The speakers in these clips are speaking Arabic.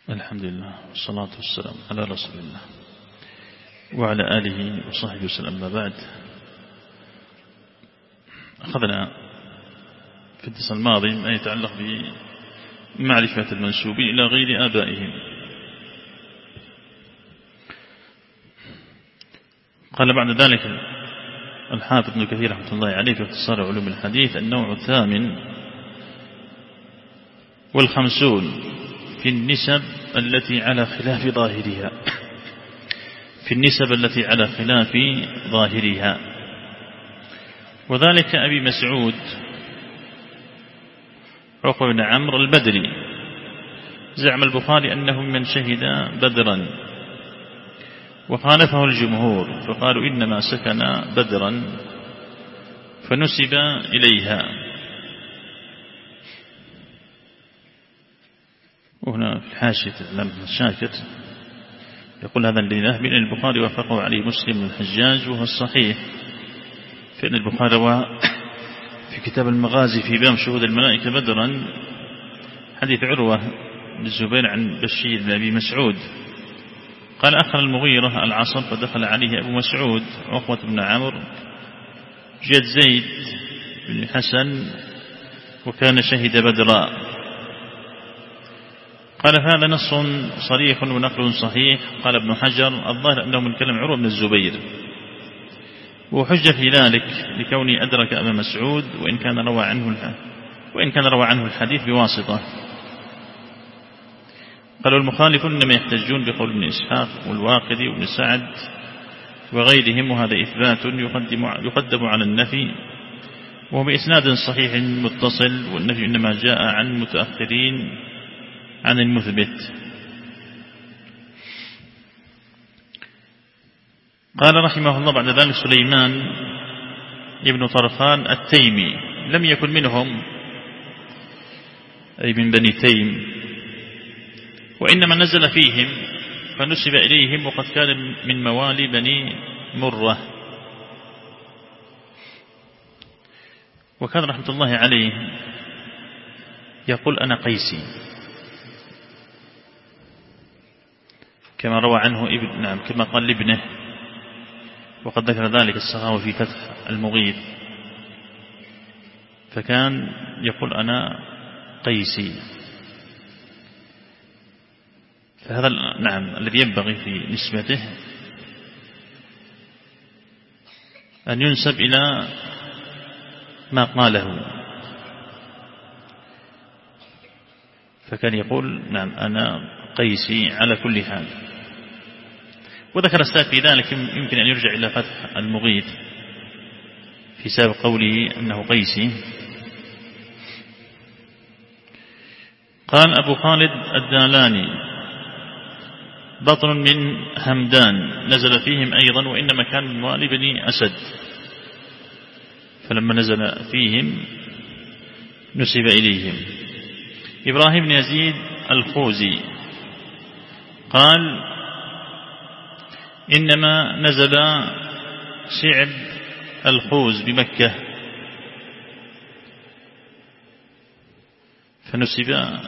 الحمد لله والصلاة والسلام على رسول الله وعلى آله وصحبه وسلم. ما بعد، أخذنا في الدرس الماضي ما يتعلق بمعرفة المنسوبين إلى غير آبائهم. قال بعد ذلك الحافظ ابن كثير رحمة الله عليه في اختصار علوم الحديث: النوع الثامن والخمسون في النسب التي على خلاف ظاهرها، في النسب التي على خلاف ظاهرها، وذلك أبي مسعود عقبة بن عمرو البدري. زعم البخاري أنه من شهد بدرا، وخالفه الجمهور فقالوا إنما سكن بدرا فنسب إليها. وهنا في حاشية العلامة الشاكر يقول: هذا الذي ذهب إلى البخاري وافقه عليه مسلم الحجاج، وهو الصحيح، فإن البخاري في كتاب المغازي في باب شهود الملائكة بدرا حديث عروة بن الزبير عن بشير بن أبي مسعود قال: أخر المغيرة العصر فدخل عليه أبو مسعود عقبة بن عمرو جد زيد بن حسن وكان شهد بدرا. قال: هذا نص صريح ونقل صحيح. قال ابن حجر: الظاهر أنه من كلام عروة بن الزبير، وحج في ذلك لكوني أدرك أبا مسعود وإن كان روى عنه الحديث بواسطة. قالوا: المخالف إنما يحتجون بقول ابن إسحاق والواقدي وابن سعد وغيرهم، وهذا إثبات يقدم على النفي، وهو بإسناد صحيح متصل، والنفي إنما جاء عن متأخرين عن المثبت. قال رحمه الله بعد ذلك: سليمان ابن طرخان التيمي لم يكن منهم، أي من بني تيم، وإنما نزل فيهم فنسب إليهم، وقد كان من موالي بني مرة. وكان رحمة الله عليه يقول: أنا قيسي، كما روى عنه كما قال لابنه، وقد ذكر ذلك السخاوي في فتح المغيث، فكان يقول: أنا قيسي. فهذا الذي ينبغي في نسبته أن ينسب إلى ما قاله، فكان يقول: أنا قيسي على كل حال. وذكر السابق في ذلك يمكن أن يرجع إلى فتح المغيث في سابق قوله أنه قيسي. قال أبو خالد الدالاني: بطن من همدان نزل فيهم أيضا، وإنما كان من موالي بني أسد، فلما نزل فيهم نسب إليهم. إبراهيم بن يزيد الخوزي قال: إنما نزل شعب الخوز بمكة فنسب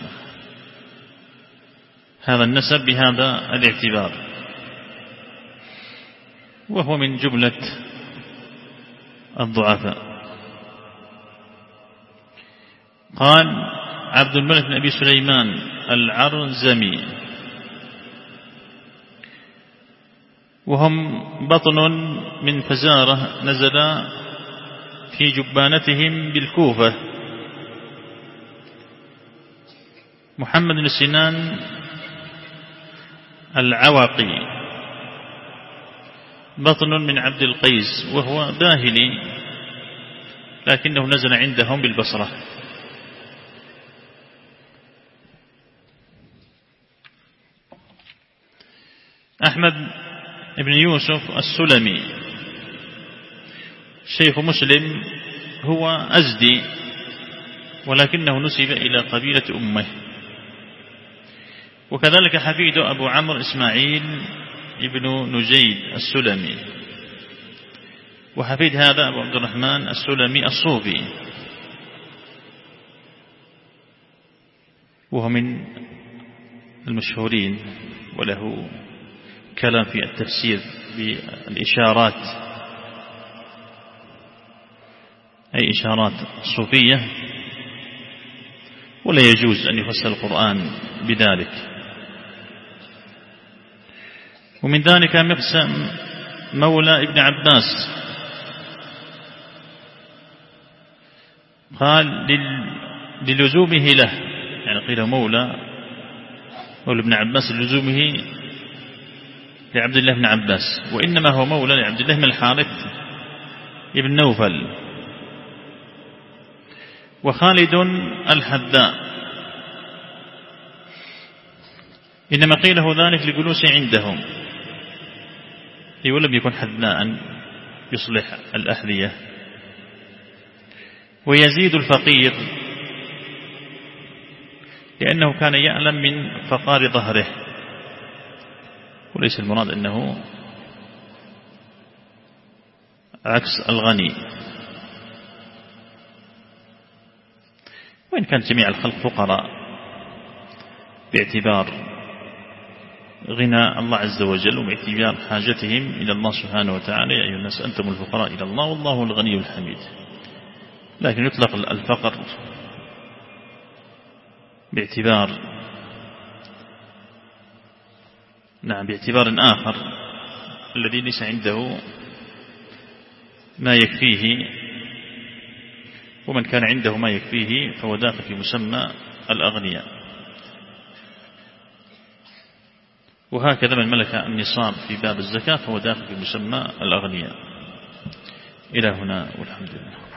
هذا النسب بهذا الاعتبار، وهو من جملة الضعفاء. قال عبد الملك بن أبي سليمان العرزمي: وهم بطن من فزارة نزل في جبانتهم بالكوفة. محمد بن سنان العواقي بطن من عبد القيس، وهو باهلي لكنه نزل عندهم بالبصرة. أحمد ابن يوسف السلمي شيخ مسلم، هو أزدي ولكنه نسب إلى قبيلة أمه. وكذلك حفيد أبو عمرو إسماعيل ابن نجيد السلمي، وحفيد هذا أبو عبد الرحمن السلمي الصوفي، وهو من المشهورين، وله كلام في التفسير بالإشارات، أي إشارات صوفية، ولا يجوز أن يفسر القرآن بذلك. ومن ذلك مقسم مولى ابن عباس، قال للزومه له، يعني قيل مولى ابن عباس لزومه لعبد الله بن عباس، وإنما هو مولى لعبد الله بن الحارث ابن نوفل. وخالد الحذاء إنما قيله ذلك لجلوس عندهم، ولم يكن حذاء يصلح الأحذية. ويزيد الفقير لأنه كان يعلم من فقار ظهره، وليس المراد أنه عكس الغني، وإن كان جميع الخلق فقراء باعتبار غنى الله عز وجل وباعتبار حاجتهم إلى الله سبحانه وتعالى: يا أيها الناس أنتم الفقراء إلى الله والله الغني الحميد. لكن يطلق الفقر باعتبار باعتبار آخر، الذي ليس عنده ما يكفيه، ومن كان عنده ما يكفيه فهو داخل في مسمى الأغنياء. وهكذا من ملك النصاب في باب الزكاة فهو داخل في مسمى الأغنياء. إلى هنا والحمد لله.